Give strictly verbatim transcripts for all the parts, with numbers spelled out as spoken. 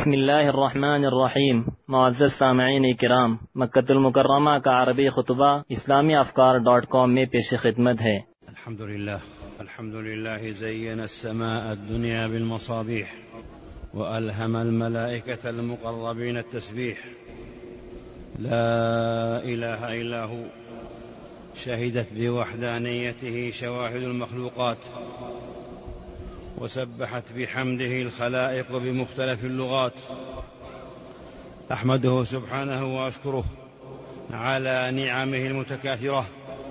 بسم الله الرحمن الرحیم. معزز سامعین کرام، مکۃ المکرمہ کا عربی خطبہ اسلامی افکار ڈاٹ کام میں پیش خدمت ہے. الحمد لله الحمد لله زين السماء الدنيا بالمصابيح وألهم الملائكة المقربين التسبيح. لا إله إلا هو، شهدت بوحدانيته شواهد المخلوقات، وسبحت بحمده الخلائق بمختلف اللغات. أحمده سبحانه وأشكره على نعمه المتكاثرة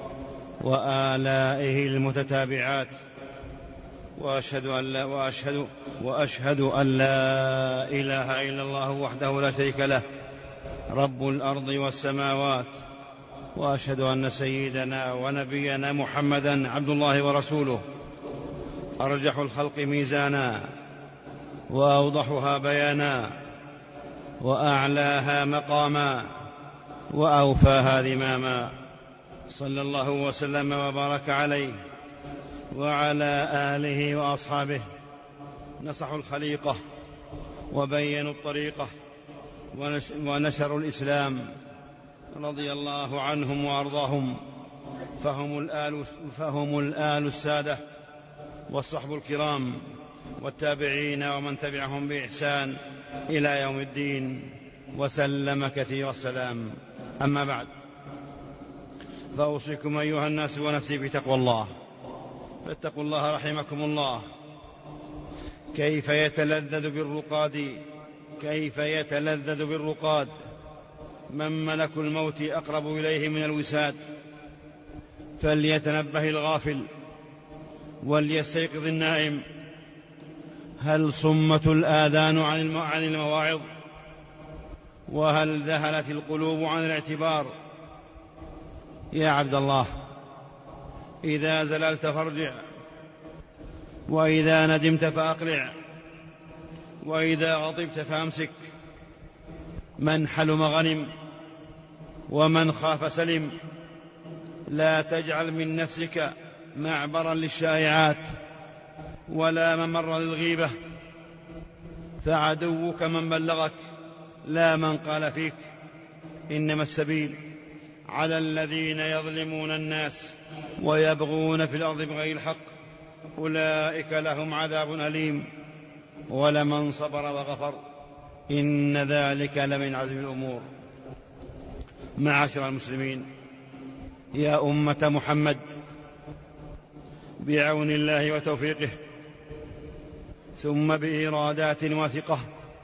وآلائه المتتابعات، وأشهد أن لا وأشهد وأشهد أن لا إله إلا الله وحده لا شريك له، رب الأرض والسماوات. وأشهد أن سيدنا ونبينا محمدا عبد الله ورسوله، أرجح الخلق ميزانا وأوضحها بيانا وأعلاها مقاما وأوفاها ذماما، صلى الله وسلم وبارك عليه وعلى آله وأصحابه. نصحوا الخليقة وبينوا الطريقة ونشروا الإسلام، رضي الله عنهم وأرضاهم. فهم الآل, فهم الآل السادة والصحب الكرام والتابعين ومن تبعهم بإحسان إلى يوم الدين، وسلم كثير السلام. أما بعد، فأوصيكم أيها الناس ونفسي بتقوى الله، فاتقوا الله رحمكم الله. كيف يتلذذ بالرقاد كيف يتلذذ بالرقاد من ملك الموت أقرب إليه من الوساد. فليتنبه الغافل وليستيقظ النائم. هل صمت الآذان عن المواعظ؟ وهل ذهلت القلوب عن الاعتبار؟ يا عبد الله، إذا زللت فارجع، وإذا ندمت فأقلع، وإذا غضبت فأمسك. من حلم غنم، ومن خاف سلم. لا تجعل من نفسك معبرا للشائعات ولا ممر للغيبة، فعدوك من بلغك لا من قال فيك. إنما السبيل على الذين يظلمون الناس ويبغون في الأرض بغير الحق، أولئك لهم عذاب أليم. ولمن صبر وغفر إن ذلك لمن عزم الأمور. معاشر المسلمين، يا أمة محمد، بعون الله وتوفيقه، ثم بإرادات واثقة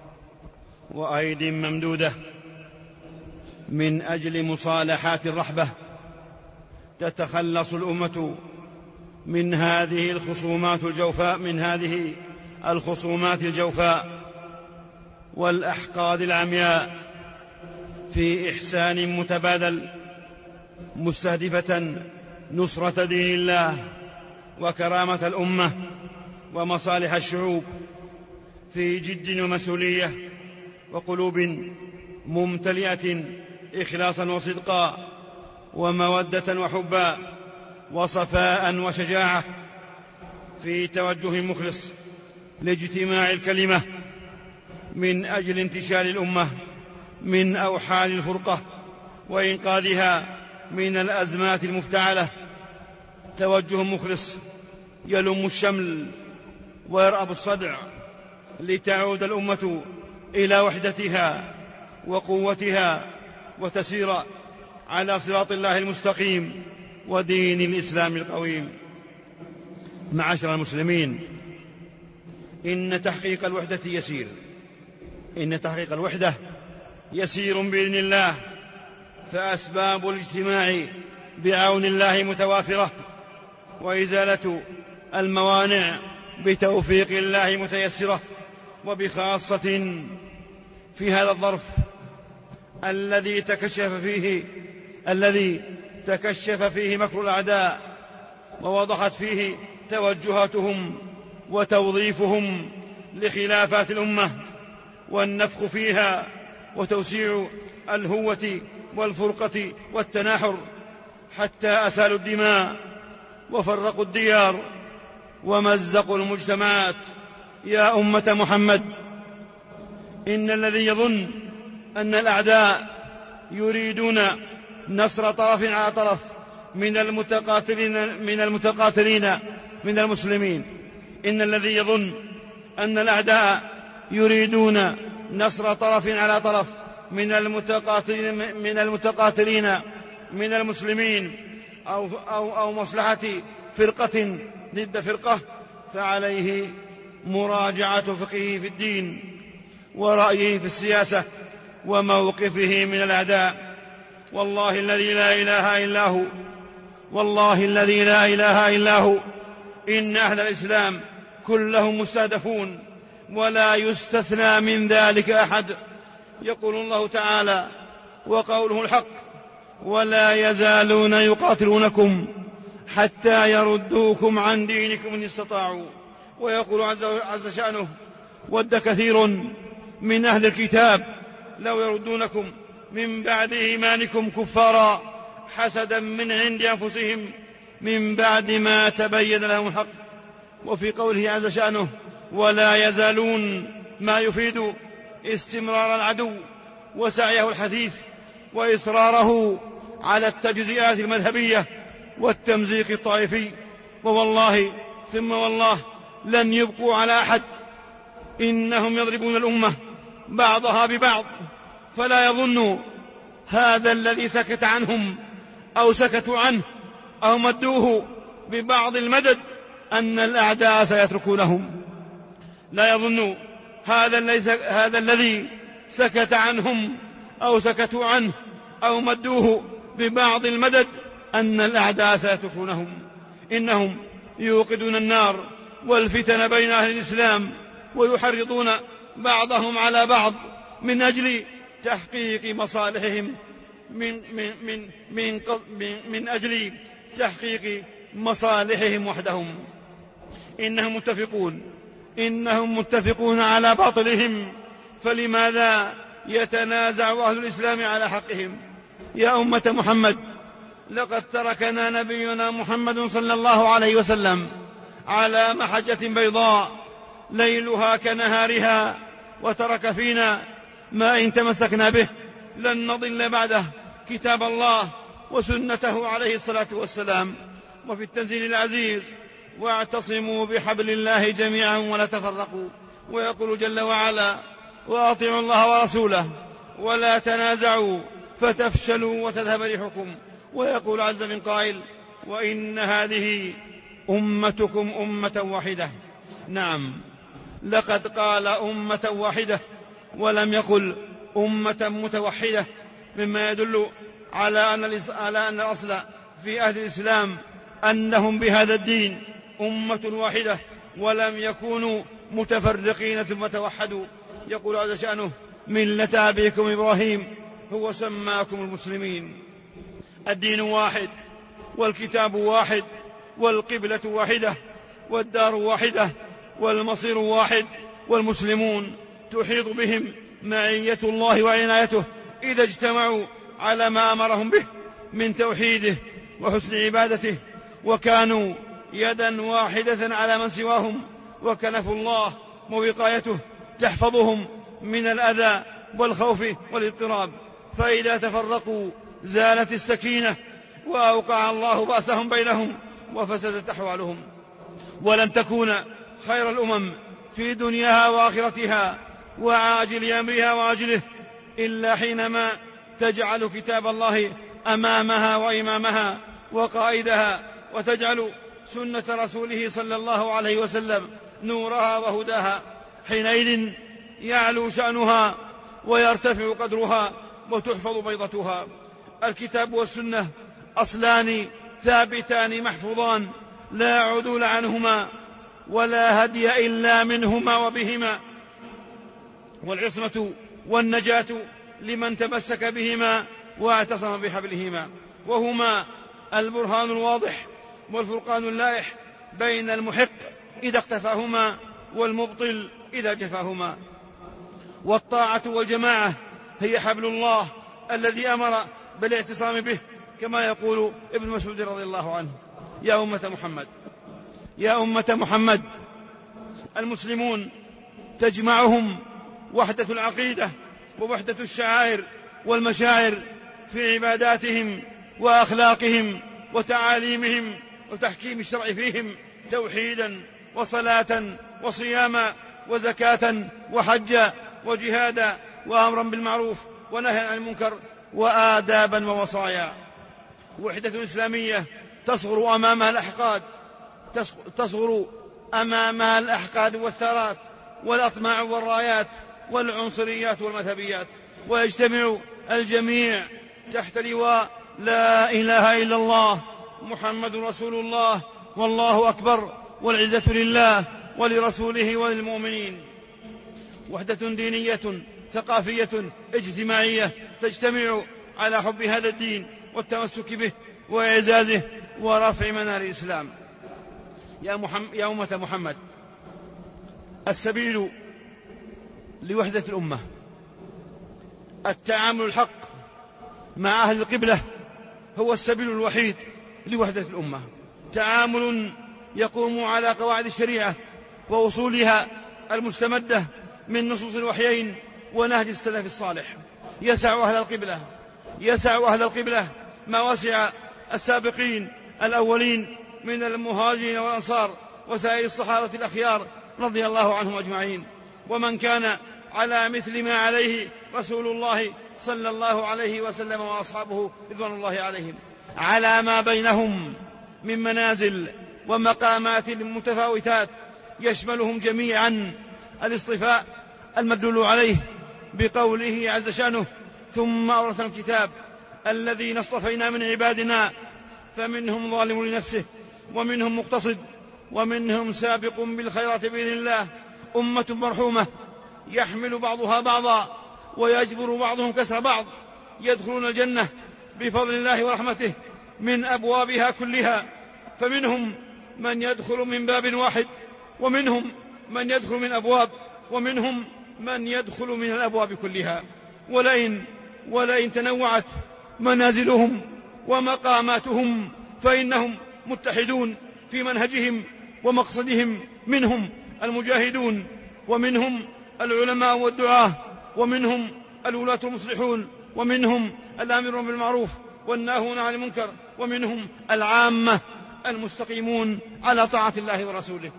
وأيد ممدودة، من أجل مصالحات الرحبة، تتخلص الأمة من هذه الخصومات الجوفاء من هذه الخصومات الجوفاء والأحقاد العمياء، في إحسان متبادل، مستهدفة نصرة دين الله وكرامة الأمة ومصالح الشعوب، في جد ومسؤولية وقلوب ممتلئة إخلاصا وصدقا ومودة وحبا وصفاء وشجاعة، في توجه مخلص لاجتماع الكلمة من أجل انتشال الأمة من أوحال الفرقة وإنقاذها من الأزمات المفتعلة. توجه مخلص يلم الشمل ويرأب الصدع، لتعود الأمة إلى وحدتها وقوتها، وتسير على صراط الله المستقيم ودين الإسلام القويم. معاشر المسلمين، إن تحقيق الوحدة يسير إن تحقيق الوحدة يسير بإذن الله، فأسباب الاجتماع بعون الله متوافرة، وإزالة الموانع بتوفيق الله متيسرة. وبخاصة في هذا الظرف الذي تكشف فيه الذي تكشف فيه مكر الأعداء، ووضحت فيه توجهاتهم وتوظيفهم لخلافات الأمة والنفخ فيها وتوسيع الهوة والفرقة والتناحر، حتى أسالوا الدماء وفرقوا الديار ومزقوا المجتمعات. يا أمة محمد، إن الذي يظن أن الأعداء يريدون نصر طرف على طرف من المتقاتلين من المتقاتلين من المسلمين إن الذي يظن أن الأعداء يريدون نصر طرف على طرف من المتقاتلين من المتقاتلين من المسلمين أو أو أو مصلحة فرقة ضد فرقة، فعليه مراجعة فقهه في الدين ورأيه في السياسة وموقفه من الأعداء. والله الذي لا إله إلا هو والله الذي لا إله إلا هو إن أهل الإسلام كلهم مستهدفون ولا يستثنى من ذلك أحد. يقول الله تعالى وقوله الحق: ولا يزالون يقاتلونكم حتى يردوكم عن دينكم إن استطاعوا. ويقول عز شأنه: ود كثير من أهل الكتاب لو يردونكم من بعد إيمانكم كفارا حسدا من عند أنفسهم من بعد ما تبين لهم الحق. وفي قوله عز شأنه: ولا يزالون، ما يفيد استمرار العدو وسعيه الحثيث وإصراره على التجزئات المذهبية والتمزيق الطائفي. ووالله ثم والله لن يبقوا على أحد، إنهم يضربون الأمة بعضها ببعض. فلا يظنوا هذا الذي سكت عنهم أو سكتوا عنه أو مدوه ببعض المدد أن الأعداء سيتركونهم. لا يظنوا هذا, هذا الذي سكت عنهم أو سكتوا عنه أو مدوه ببعض المدد أن الأعداء سيتركونهم. إنهم يوقدون النار والفتن بين أهل الإسلام ويحرضون بعضهم على بعض من أجل تحقيق مصالحهم من, من, من, من, من, من أجل تحقيق مصالحهم وحدهم. إنهم متفقون إنهم متفقون على باطلهم، فلماذا يتنازع أهل الإسلام على حقهم؟ يا أمة محمد، لقد تركنا نبينا محمد صلى الله عليه وسلم على محجة بيضاء ليلها كنهارها، وترك فينا ما إن تمسكنا به لن نضل بعده: كتاب الله وسنته عليه الصلاة والسلام. وفي التنزيل العزيز: واعتصموا بحبل الله جميعا ولا تفرقوا. ويقول جل وعلا: وأطيعوا الله ورسوله ولا تنازعوا فتفشلوا وتذهب ريحكم. ويقول عز من قائل: وإن هذه أمتكم أمة واحدة. نعم، لقد قال أمة واحدة ولم يقل أمة متوحدة، مما يدل على أن على أن الأصل في أهل الإسلام أنهم بهذا الدين أمة واحدة ولم يكونوا متفرقين ثم توحدوا. يقول عز شأنه: ملة أبيكم إبراهيم هو سماكم المسلمين. الدين واحد والكتاب واحد والقبلة واحدة والدار واحدة والمصير واحد، والمسلمون تحيط بهم معية الله وعنايته إذا اجتمعوا على ما أمرهم به من توحيده وحسن عبادته، وكانوا يدا واحدة على من سواهم، وكنف الله ووقايته تحفظهم من الأذى والخوف والاضطراب. فإذا تفرقوا زالت السكينة وأوقع الله بأسهم بينهم وفسدت أحوالهم. ولن تكون خير الأمم في دنياها وآخرتها وعاجل أمرها وعاجله إلا حينما تجعل كتاب الله أمامها وإمامها وقائدها، وتجعل سنة رسوله صلى الله عليه وسلم نورها وهداها. حينئذ يعلو شأنها ويرتفع قدرها وتحفظ بيضتها. الكتاب والسنة أصلان ثابتان محفوظان لا عدول عنهما ولا هدي إلا منهما وبهما، والعصمة والنجاة لمن تمسك بهما واعتصم بحبلهما، وهما البرهان الواضح والفرقان اللائح بين المحق إذا اقتفاهما والمبطل إذا جفاهما. والطاعة والجماعة هي حبل الله الذي أمر بالاعتصام به، كما يقول ابن مسعود رضي الله عنه: يا أمة محمد يا أمة محمد المسلمون تجمعهم وحدة العقيدة ووحدة الشعائر والمشاعر في عباداتهم وأخلاقهم وتعاليمهم وتحكيم الشرع فيهم، توحيدا وصلاة وصياما وزكاة وحجا وجهادا وأمرا بالمعروف ونهيا عن المنكر وآدابا ووصايا. وحدة إسلامية تصغر أمامها الأحقاد تصغر أمامها الأحقاد والثارات والأطماع والرايات والعنصريات والمذهبيات، ويجتمع الجميع تحت لواء لا إله إلا الله محمد رسول الله والله أكبر والعزة لله ولرسوله وللمؤمنين. وحدة دينية ثقافية اجتماعية تجتمع على حب هذا الدين والتمسك به وإعزازه ورفع منار الإسلام. يا, محمد يا أمة محمد، السبيل لوحدة الأمة التعامل الحق مع أهل القبلة هو السبيل الوحيد لوحدة الأمة، تعامل يقوم على قواعد الشريعة وأصولها المستمدة من نصوص الوحيين ونهج السلف الصالح. يسع أهل القبلة يسع أهل القبلة ما وسع السابقين الأولين من المهاجرين والأنصار وسائر الصحابة الأخيار رضي الله عنهم أجمعين، ومن كان على مثل ما عليه رسول الله صلى الله عليه وسلم وأصحابه رضوان الله عليهم، على ما بينهم من منازل ومقامات متفاوتات يشملهم جميعا الاصطفاء المدلول عليه بقوله عز شأنه: ثم أورثنا الكتاب الذين اصطفينا من عبادنا فمنهم ظالم لنفسه ومنهم مقتصد ومنهم سابق بالخيرات بإذن الله، أمة مرحومة يحمل بعضها بعضا ويجبر بعضهم كسر بعض، يدخلون الجنة بفضل الله ورحمته من أبوابها كلها، فمنهم من يدخل من باب واحد ومنهم من يدخل من أبواب ومنهم من يدخل من الأبواب كلها. ولئن, ولئن تنوعت منازلهم ومقاماتهم فإنهم متحدون في منهجهم ومقصدهم، منهم المجاهدون ومنهم العلماء والدعاة ومنهم الولاة المصلحون ومنهم الآمرون بالمعروف والناهون عن المنكر ومنهم العامة المستقيمون على طاعة الله ورسوله،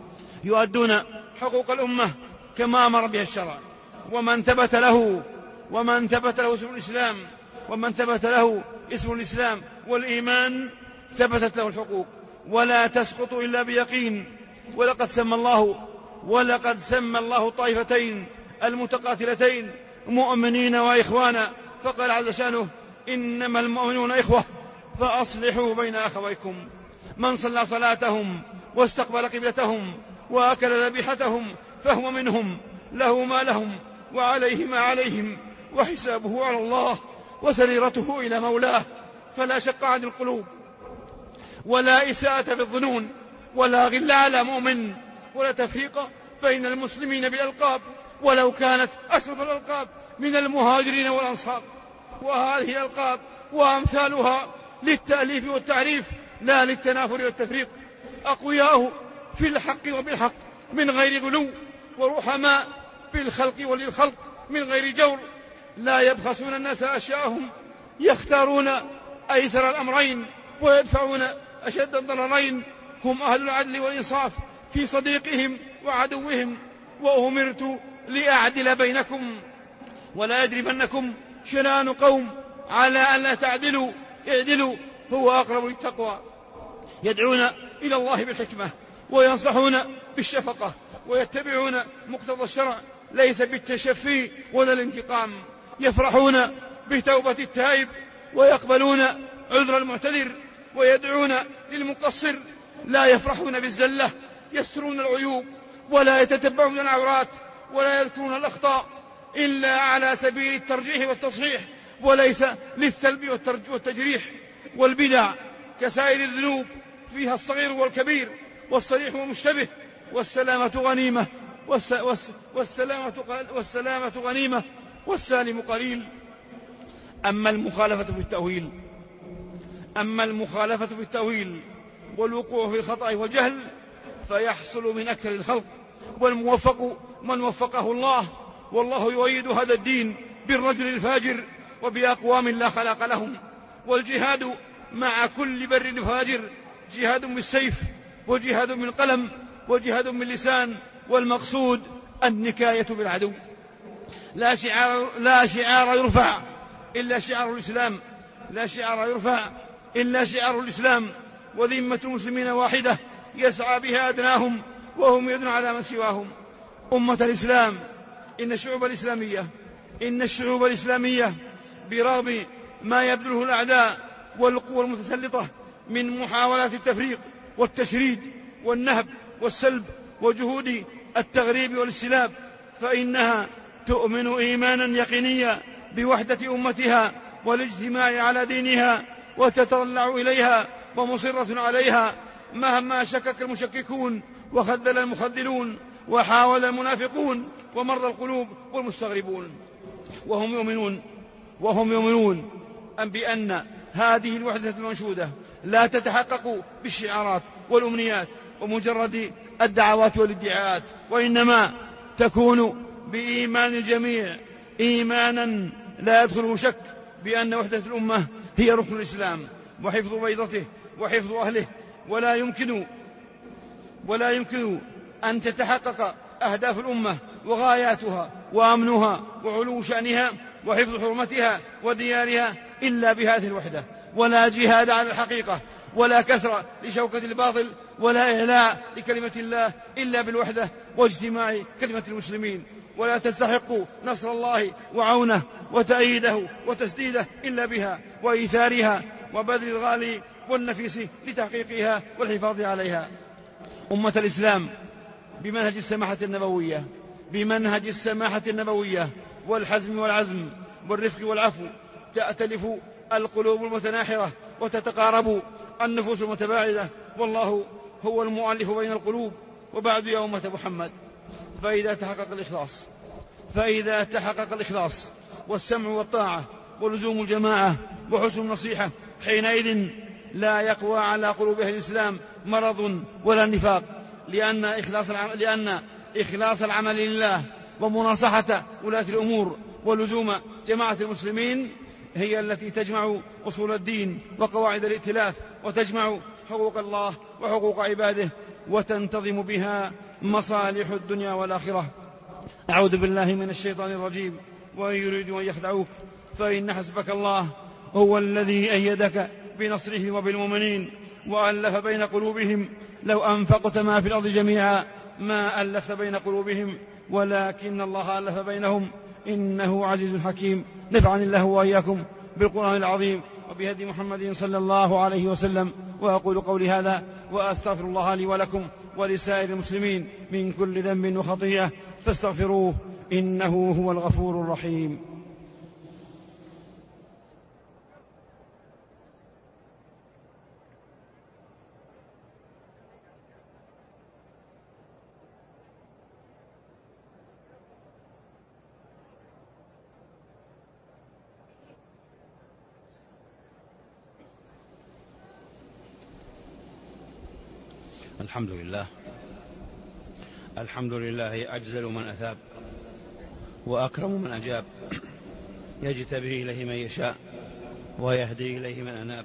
يؤدون حقوق الأمة كما أمر بها الشرع. ومن ثبت له ومن ثبت له اسم الإسلام ومن ثبت له اسم الإسلام والإيمان ثبتت له الحقوق ولا تسقط إلا بيقين. ولقد سمى الله ولقد سمى الله الطائفتين المتقاتلتين مؤمنين وإخوانا، فقال عز شأنه: إنما المؤمنون إخوة فأصلحوا بين أخويكم. من صلى صلاتهم واستقبل قبلتهم وأكل ذبيحتهم فهو منهم، له ما لهم وعليه ما عليهم، وحسابه على الله وسريرته إلى مولاه. فلا شق عن القلوب ولا إساءة بالظنون ولا غل على مؤمن ولا تفريق بين المسلمين بالألقاب ولو كانت أشرف الألقاب من المهاجرين والأنصار. وهذه الألقاب وأمثالها للتأليف والتعريف لا للتنافر والتفريق، أقوياء في الحق وبالحق من غير غلو، ورحماء بالخلق وللخلق من غير جور، لا يبخسون الناس أشياءهم، يختارون أيسر الأمرين ويدفعون أشد الضررين. هم أهل العدل والإنصاف في صديقهم وعدوهم. وأمرت لأعدل بينكم ولا يجرمنكم شنان قوم على أن لا تعدلوا، اعدلوا هو أقرب للتقوى. يدعون إلى الله بالحكمة وينصحون بالشفقة ويتبعون مقتضى الشرع ليس بالتشفي ولا الانتقام. يفرحون بتوبة التائب ويقبلون عذر المعتذر ويدعون للمقصر. لا يفرحون بالزلة، يسترون العيوب ولا يتتبعون العورات ولا يذكرون الأخطاء إلا على سبيل الترجيح والتصحيح وليس للسلب والتجريح. والبدع كسائر الذنوب فيها الصغير والكبير والصريح والمشتبه، والسلامة غنيمة والسلامة, والسلامة غنيمة والسالم قليل. أما المخالفة بالتأويل أما المخالفة بالتأويل والوقوع في الخطأ والجهل فيحصل من أكثر الخلق، والموفق من وفقه الله والله يؤيد هذا الدين بالرجل الفاجر وبأقوام لا خلاق لهم. والجهاد مع كل بر فاجر جهاد بالسيف وجهاد بالقلم وجهاد باللسان، والمقصود النكاية بالعدو. لا شعار, لا شعار يرفع إلا شعار الإسلام، لا شعار يرفع إلا شعار الإسلام، وذمة المسلمين واحدة يسعى بها أدناهم وهم يدنون على من سواهم. أمة الإسلام، إن الشعوب الإسلامية إن الشعوب الإسلامية برغم ما يبذله الأعداء والقوى المتسلطة من محاولات التفريق والتشريد والنهب والسلب وجهود التغريب والاستلاب، فإنها تؤمن إيمانا يقينيا بوحدة أمتها والاجتماع على دينها، وتتطلع إليها ومصرة عليها مهما شكك المشككون وخذل المخذلون وحاول المنافقون ومرضى القلوب والمستغربون. وهم يؤمنون وهم يؤمنون أن بأن هذه الوحدة المنشودة لا تتحقق بالشعارات والأمنيات ومجرد الدعوات والادعاءات، وإنما تكون بإيمان الجميع إيمانا لا يدخله شك بأن وحدة الأمة هي ركن الإسلام وحفظ بيضته وحفظ أهله، ولا يمكن ولا يمكن أن تتحقق أهداف الأمة وغاياتها وأمنها وعلو شأنها وحفظ حرمتها وديارها إلا بهذه الوحدة. ولا جهاد على الحقيقة ولا كسر لشوكة الباطل ولا إعلاء لكلمة الله إلا بالوحدة واجتماع كلمة المسلمين. ولا تستحق نصر الله وعونه وتأييده وتسديده إلا بها وإيثارها وبذل الغالي والنفيس لتحقيقها والحفاظ عليها. أمة الإسلام، بمنهج السماحة النبوية بمنهج السماحة النبوية والحزم والعزم والرفق والعفو تأتلف القلوب المتناحرة وتتقارب النفوس المتباعدة، والله هو المؤلف بين القلوب. وبعد يا أمة محمد، فإذا تحقق الإخلاص فإذا تحقق الإخلاص والسمع والطاعة ولزوم الجماعة وحسن النصيحة، حينئذ لا يقوى على قلوب أهل الإسلام مرض ولا نفاق، لأن إخلاص العمل, لأن إخلاص العمل لله ومناصحة ولاة الأمور ولزوم جماعة المسلمين هي التي تجمع أصول الدين وقواعد الائتلاف، وتجمع حقوق الله وحقوق عباده، وتنتظم بها مصالح الدنيا والآخرة. أعوذ بالله من الشيطان الرجيم. وإن يريدوا أن يخدعوك فإن حسبك الله هو الذي أيدك بنصره وبالمؤمنين وألف بين قلوبهم لو أنفقت ما في الأرض جميعا ما ألفت بين قلوبهم ولكن الله ألف بينهم إنه عزيز حكيم. نفعني الله وإياكم بالقرآن العظيم وبهدي محمد صلى الله عليه وسلم. وأقول قولي هذا وأستغفر الله لي ولكم ولسائر المسلمين من كل ذنب وخطيئة فاستغفروه إنه هو الغفور الرحيم. الحمد لله الحمد لله أجزل من أثاب وأكرم من أجاب، يجتبي إليه من يشاء ويهدي إليه من أناب.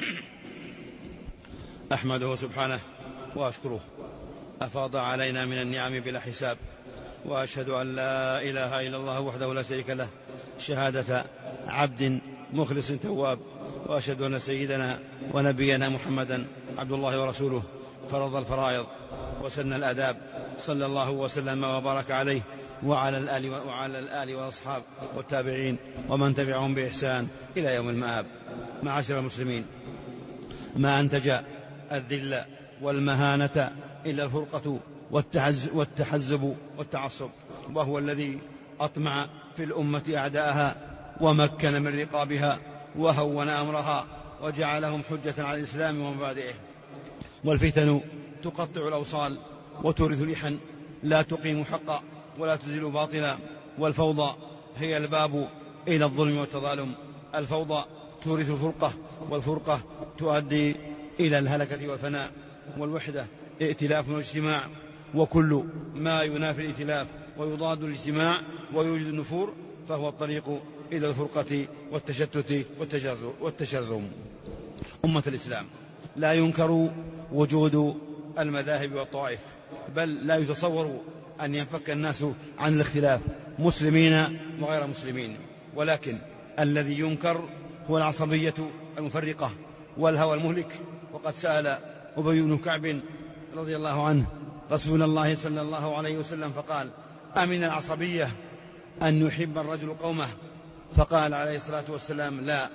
أحمده سبحانه وأشكره أفاض علينا من النعم بلا حساب، وأشهد أن لا إله إلا الله وحده لا شريك له شهادة عبد مخلص تواب، وأشهد أن سيدنا ونبينا محمدا عبد الله ورسوله فرض الفرائض وسن الآداب، صلى الله وسلم وبارك عليه وعلى الآل وعلى الآل والأصحاب والتابعين ومن تبعهم بإحسان إلى يوم المآب. معاشر المسلمين، ما أنتج الذل والمهانة إلا الفرقة والتحزب والتعصب، وهو الذي أطمع في الأمة أعداءها ومكن من رقابها وهون أمرها وجعلهم حجة على الإسلام ومبادئه. والفتن تقطع الأوصال وتورث لحا لا تقيم حقا ولا تزيل باطلا، والفوضى هي الباب إلى الظلم والتظالم. الفوضى تورث الفرقة، والفرقة تؤدي إلى الهلكة والفناء. والوحدة ائتلاف واجتماع، وكل ما ينافي الائتلاف ويضاد الاجتماع ويوجد النفور فهو الطريق إلى الفرقة والتشتت والتشرذم. أمة الإسلام، لا ينكر وجود المذاهب والطوائف، بل لا يتصور أن ينفك الناس عن الاختلاف مسلمين وغير مسلمين، ولكن الذي ينكر هو العصبية المفرقة والهوى المهلك. وقد سأل أبي بن كعب رضي الله عنه رسول الله صلى الله عليه وسلم فقال: أمن العصبية أن يحب الرجل قومه؟ فقال عليه الصلاة والسلام: لا،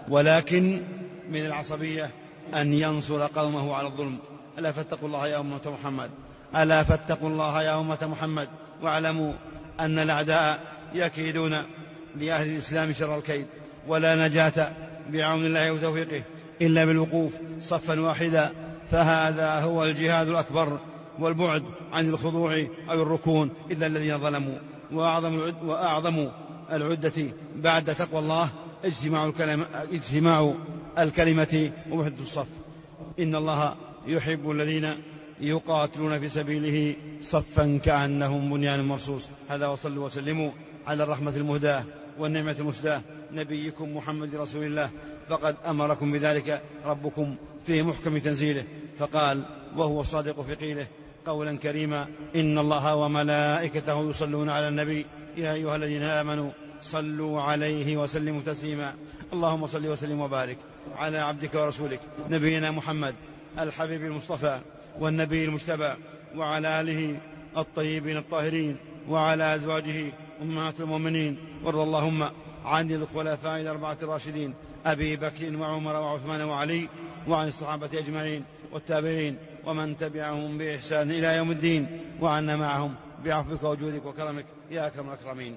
ولكن من العصبية أن ينصر قومه على الظلم. ألا فاتقوا الله يا أمة محمد، ألا فاتقوا الله يا أمة محمد، واعلموا أن الأعداء يكيدون لأهل الإسلام شر الكيد، ولا نجاة بعون الله وتوفيقه إلا بالوقوف صفا واحدا، فهذا هو الجهاد الأكبر، والبعد عن الخضوع أو الركون إلا الذين ظلموا. وأعظم, وأعظم العدة بعد تقوى الله اجتماع الكلمة, اجتماع الكلمة ووحدة الصف. إن الله يحب الذين يقاتلون في سبيله صفا كأنهم بنيان مرصوص. هذا وصلوا وسلموا على الرحمة المهداة والنعمة المسداة نبيكم محمد رسول الله، فقد أمركم بذلك ربكم في محكم تنزيله، فقال وهو الصادق في قيله قولا كريما: إن الله وملائكته يصلون على النبي يا أيها الذين آمنوا صلوا عليه وسلموا تسليما. اللهم صل وسلم وبارك على عبدك ورسولك نبينا محمد الحبيب المصطفى والنبي المجتبى، وعلى آله الطيبين الطاهرين، وعلى أزواجه أمهات المؤمنين، وارض اللهم عن الخلفاء الأربعة الراشدين أبي بكر وعمر وعثمان وعلي، وعن الصحابة أجمعين والتابعين ومن تبعهم بإحسان إلى يوم الدين، وعنا معهم بعفوك وجودك وكرمك يا أكرم الأكرمين.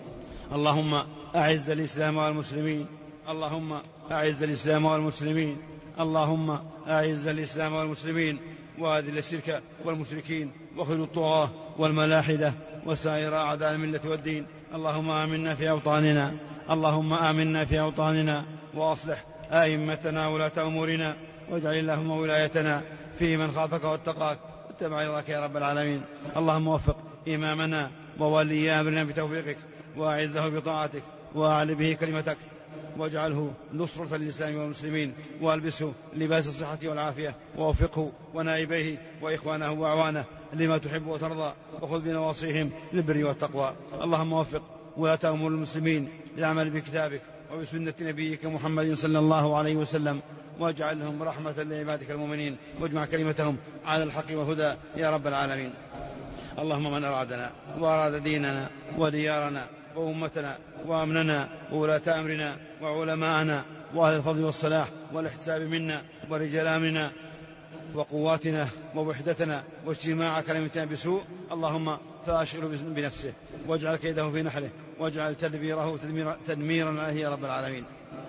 اللهم أعز الإسلام والمسلمين، اللهم أعز الإسلام والمسلمين، اللهم أعز الإسلام والمسلمين، وأذل الشرك والمشركين وخذ الطغاة والملاحدة وسائر أعداء الملة والدين. اللهم آمنا في أوطاننا، اللهم آمنا في أوطاننا، وأصلح أئمتنا ولاة أمورنا، واجعل اللهم ولايتنا في من خافك واتقاك واتبع رضاك يا رب العالمين. اللهم وفق إمامنا وولي أمرنا بتوفيقك، وأعزه بطاعتك، وأعل به كلمتك، واجعله نصرة للإسلام والمسلمين، والبسه لباس الصحة والعافية، ووفقه ونائبيه وإخوانه وأعوانه لما تحب وترضى، وخذ بنواصيهم للبر والتقوى. اللهم وفق ولاة أمور المسلمين للعمل بكتابك وبسنة نبيك محمد صلى الله عليه وسلم، واجعلهم رحمة لعبادك المؤمنين، واجمع كلمتهم على الحق والهدى يا رب العالمين. اللهم من أرادنا وأراد ديننا وديارنا وأمتنا وأمننا وولاة أمرنا وعلماءنا وأهل الفضل والصلاح والاحتساب منا ورجال أمرنا وقواتنا ووحدتنا واجتماع كلمتنا بسوء، اللهم فأشغل بنفسه، واجعل كيده في نحره، واجعل تدبيره تدميرا, تدميرا عليه يا رب العالمين.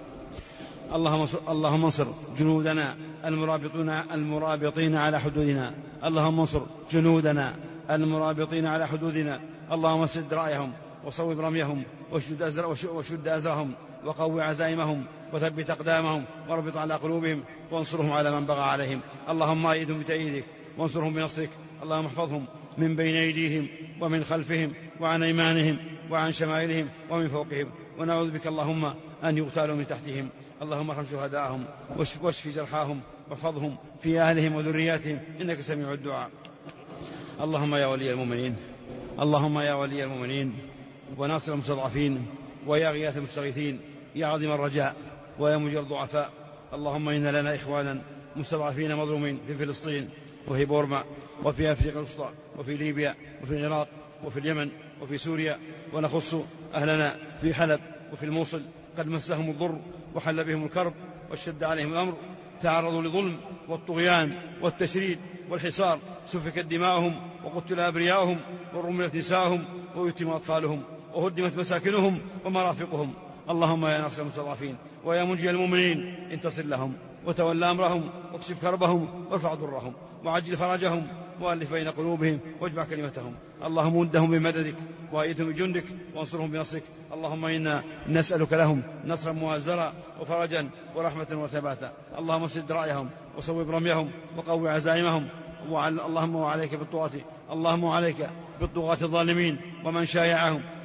اللهم اللهم انصر جنودنا المرابطين المرابطين على حدودنا، اللهم انصر جنودنا المرابطين على حدودنا، اللهم سد رأيهم وصوب رميهم وشد, أزر وشد أزرهم وقوي عزائمهم وثبت أقدامهم واربط على قلوبهم وانصرهم على من بغى عليهم. اللهم أيدهم بتأييدك وانصرهم بنصرك. اللهم احفظهم من بين أيديهم ومن خلفهم وعن أيمانهم وعن شمائلهم ومن فوقهم، ونعوذ بك اللهم أن يغتالوا من تحتهم. اللهم ارحم شهداءهم واشف جرحاهم واحفظهم في أهلهم وذرياتهم إنك سميع الدعاء. اللهم يا ولي المؤمنين، اللهم يا ولي المؤمنين وناصر المستضعفين ويا غياث المستغيثين، يا عظيم الرجاء ويا مجير الضعفاء، اللهم إن لنا إخوانا مستضعفين مظلومين في فلسطين وفي بورما وفي أفريقيا الوسطى وفي ليبيا وفي العراق وفي اليمن وفي سوريا، ونخص أهلنا في حلب وفي الموصل قد مسهم الضر وحل بهم الكرب واشتد عليهم الأمر، تعرضوا لظلم والطغيان والتشريد والحصار، سفكت دماؤهم وقتل أبرياؤهم ورملت نساءهم ويتم أطفالهم وهدمت مساكنهم ومرافقهم. اللهم يا ناصر المستضعفين ويا منجي المؤمنين انتصر لهم وتولى أمرهم واكشف كربهم وارفع ضرهم وعجل فرجهم وألف بين قلوبهم واجمع كلمتهم. اللهم ودهم بمددك وأيدهم بجندك وانصرهم بنصرك. اللهم إنا نسألك لهم نصرا مؤزرا وفرجا ورحمة وثباتا. اللهم سد رأيهم وصوب رميهم وقوي عزائمهم. اللهم وعليك بالطغاة، اللهم عليك بالطغاة الظالمين ومن شايعهم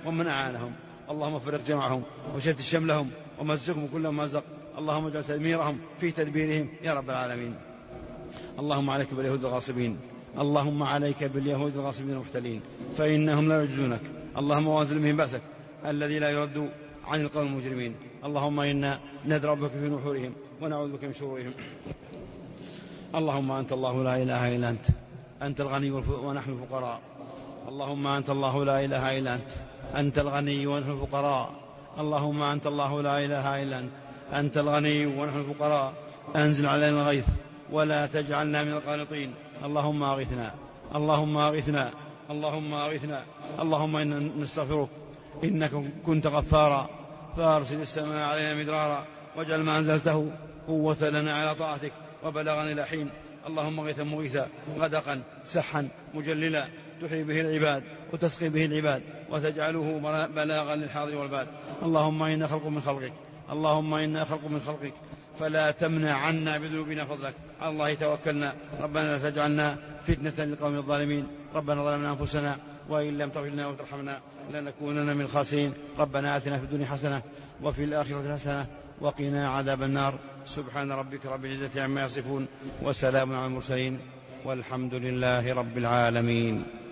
ومن أعانهم. اللهم فرق جمعهم وشتت شملهم ومزقهم كل ممزق. اللهم اجعل تدميرهم في تدبيرهم يا رب العالمين. اللهم عليك باليهود الغاصبين، اللهم عليك باليهود الغاصبين المحتلين فإنهم لا يعجزونك. اللهم وانزل بهم بأسك الذي لا يرد عن القوم المجرمين. اللهم إنا ندرأ بك في نحورهم ونعوذ بك من شرورهم. اللهم أنت الله لا إله إلا أنت، أنت الغني ونحن الفقراء. اللهم أنت الله لا إله إلا أنت، أنت الغني ونحن الفقراء. اللهم أنت الله لا إله إلا أنت، أنت الغني ونحن الفقراء. أنزل علينا الغيث ولا تجعلنا من القانطين. اللهم أغثنا، اللهم أغثنا، اللهم أغثنا. اللهم إنا نستغفرك إنك كنت غفارا فأرسل السماء علينا مدرارا واجعل ما أنزلته قوة لنا على طاعتك وبلغنا إلى حين. اللهم غيثا مغيثا غدقا سحا مجللا تحيي به العباد وتسقي به العباد وتجعله بلاغا للحاضر والباد. اللهم إنا خلق من خلقك، اللهم إنا خلق من خلقك فلا تمنع عنا بذنوبنا فضلك. على الله توكلنا، ربنا لا تجعلنا فتنة للقوم الظالمين. ربنا ظلمنا أنفسنا وإن لم تغفر لنا وترحمنا لنكونن من الخاسرين. ربنا آتنا في الدنيا حسنة وفي الآخرة حسنة وقنا عذاب النار. سبحان ربك رب العزة عما يصفون وسلام على المرسلين والحمد لله رب العالمين.